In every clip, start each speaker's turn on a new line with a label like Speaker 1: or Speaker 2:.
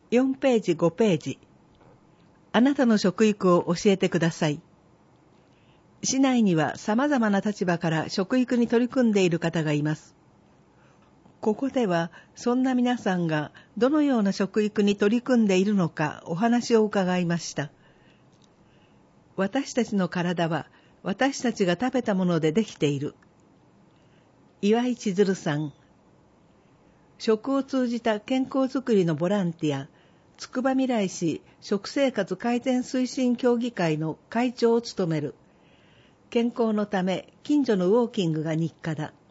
Speaker 1: 4ページ5ページ。あなたの食育を教えてください。市内には様々な立場から食育に取り組んでいる方がいます。ここではそんな皆さんがどのような食育に取り組んでいるのかお話を伺いました。私たちの体は私たちが食べたものでできている。岩井千鶴さん。食を通じた健康づくりのボランティア、つくばみらい市食生活改善推進協議会の会長を務める。健康のため近所のウォーキングが日課だ。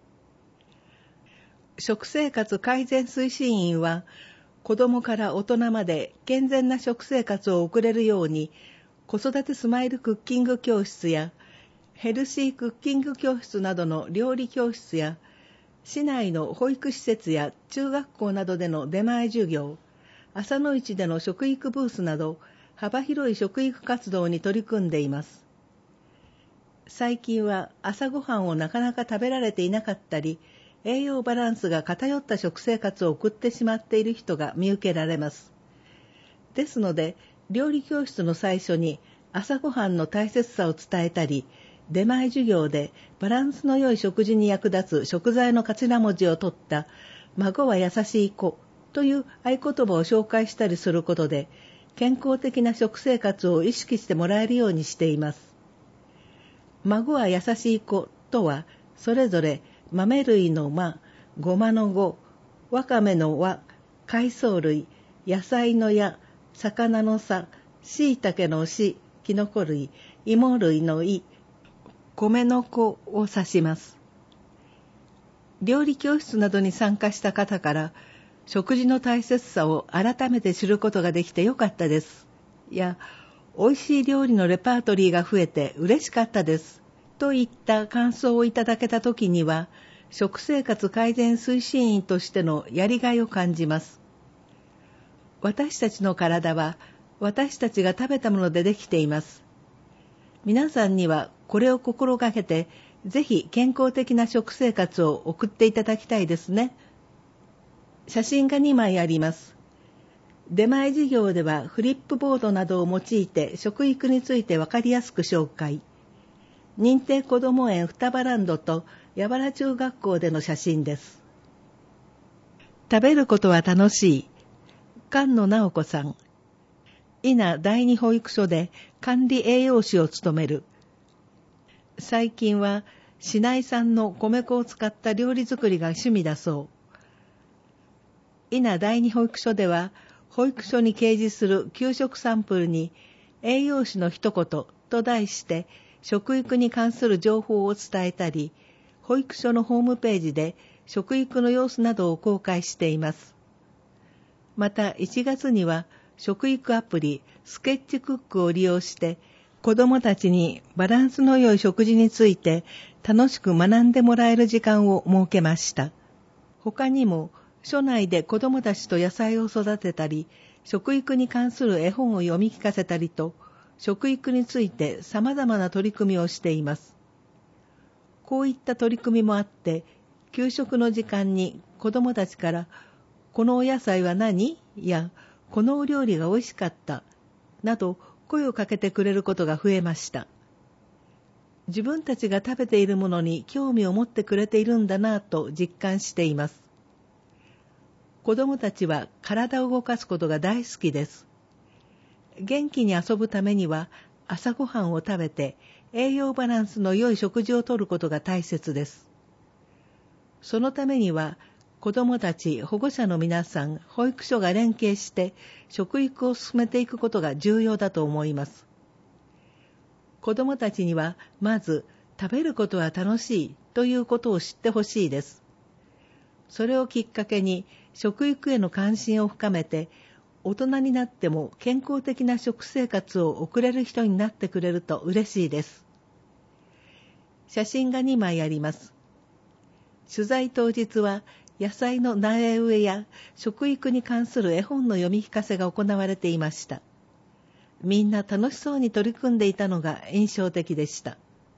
Speaker 1: 食生活改善推進員は、子どもから大人まで健全な食生活を送れるように、子育てスマイルクッキング教室や、ヘルシークッキング教室などの料理教室や、市内の保育施設や中学校などでの出前授業、朝の市での食育ブースなど、幅広い食育活動に取り組んでいます。最近は朝ごはんをなかなか食べられていなかったり、栄養バランスが偏った食生活を送ってしまっている人が見受けられます。ですので、料理教室の最初に朝ごはんの大切さを伝えたり、出前授業でバランスの良い食事に役立つ食材の頭文字を取った孫は優しい子という合言葉を紹介したりすることで、健康的な食生活を意識してもらえるようにしています。孫は優しい子とは、それぞれ豆類のま、ごまのご、わかめのわ、海藻類、野菜のや、魚のさ、しいたけのし、きのこ類、芋類のい、米の子を指します。料理教室などに参加した方から、食事の大切さを改めて知ることができてよかったです。や、美味しい料理のレパートリーが増えて嬉しかったです。といった感想をいただけたときには、食生活改善推進員としてのやりがいを感じます。私たちの体は、私たちが食べたものでできています。皆さんにはこれを心がけて、ぜひ健康的な食生活を送っていただきたいですね。写真が2枚あります。出前授業ではフリップボードなどを用いて食育についてわかりやすく紹介。認定こども園双葉ランドと八原中学校での写真です。食べることは楽しい。菅野直子さん。伊那第二保育所で管理栄養士を務める。最近は市内産の米粉を使った料理作りが趣味だそう。伊那第二保育所では、保育所に掲示する給食サンプルに、栄養士の一言と題して、食育に関する情報を伝えたり、保育所のホームページで食育の様子などを公開しています。また1月には食育アプリスケッチクックを利用して子どもたちにバランスの良い食事について楽しく学んでもらえる時間を設けました。他にも所内で子どもたちと野菜を育てたり、食育に関する絵本を読み聞かせたりと、食育について様々な取り組みをしています。こういった取り組みもあって、給食の時間に子どもたちから、このお野菜は何？や、このお料理が美味しかった、など声をかけてくれることが増えました。自分たちが食べているものに興味を持ってくれているんだなぁと実感しています。子どもたちは体を動かすことが大好きです。元気に遊ぶためには朝ごはんを食べて栄養バランスの良い食事をとることが大切です。そのためには子どもたち、保護者の皆さん、保育所が連携して食育を進めていくことが重要だと思います。子どもたちにはまず食べることは楽しいということを知ってほしいです。それをきっかけに食育への関心を深めて大人になっても健康的な食生活を送れる人になってくれると嬉しいです。写真が2枚あります。取材当日は野菜の苗植えや食育に関する絵本の読み聞かせが行われていました。みんな楽しそうに取り組んでいたのが印象的でした。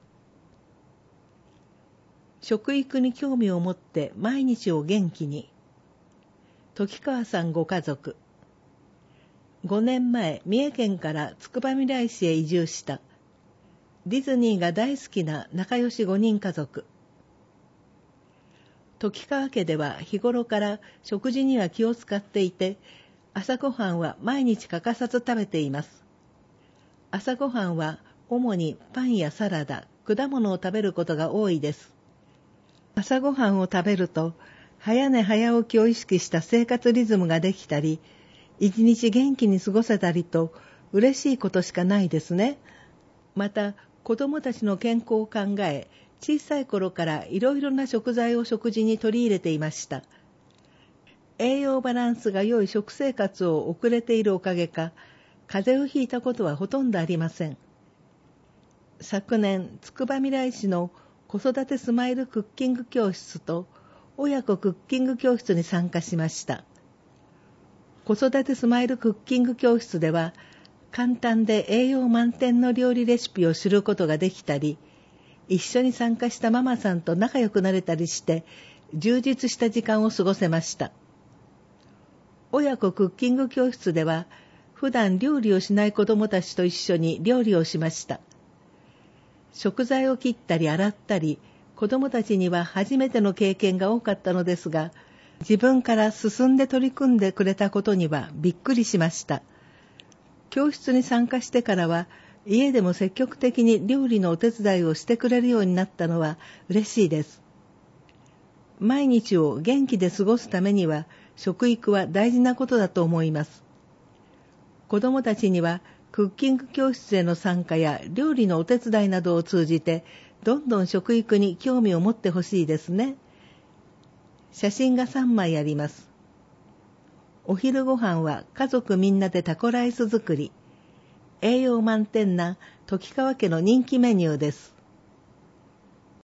Speaker 1: 食育に興味を持って毎日を元気に。時川さんご家族。 5年前、三重県からつくばみらい市へ移住した。ディズニーが大好きな仲良し5人家族。時川家では日頃から食事には気を使っていて、朝ごはんは毎日欠かさず食べています。朝ごはんは主にパンやサラダ、果物を食べることが多いです。朝ごはんを食べると、早寝早起きを意識した生活リズムができたり、一日元気に過ごせたりと、嬉しいことしかないですね。また、子供たちの健康を考え、小さい頃からいろいろな食材を食事に取り入れていました。栄養バランスが良い食生活を送れているおかげか、風邪をひいたことはほとんどありません。昨年、つくばみらい市の子育てスマイルクッキング教室と親子クッキング教室に参加しました。子育てスマイルクッキング教室では、簡単で栄養満点の料理レシピを知ることができたり、一緒に参加したママさんと仲良くなれたりして、充実した時間を過ごせました。親子クッキング教室では、普段料理をしない子供たちと一緒に料理をしました。食材を切ったり洗ったり、子供たちには初めての経験が多かったのですが、自分から進んで取り組んでくれたことにはびっくりしました。教室に参加してからは、家でも積極的に料理のお手伝いをしてくれるようになったのは嬉しいです。毎日を元気で過ごすためには、食育は大事なことだと思います。子供たちには、クッキング教室への参加や料理のお手伝いなどを通じて、どんどん食育に興味を持ってほしいですね。写真が3枚あります。お昼ご飯は家族みんなでタコライス作り。栄養満点な時川家の人気メニューです。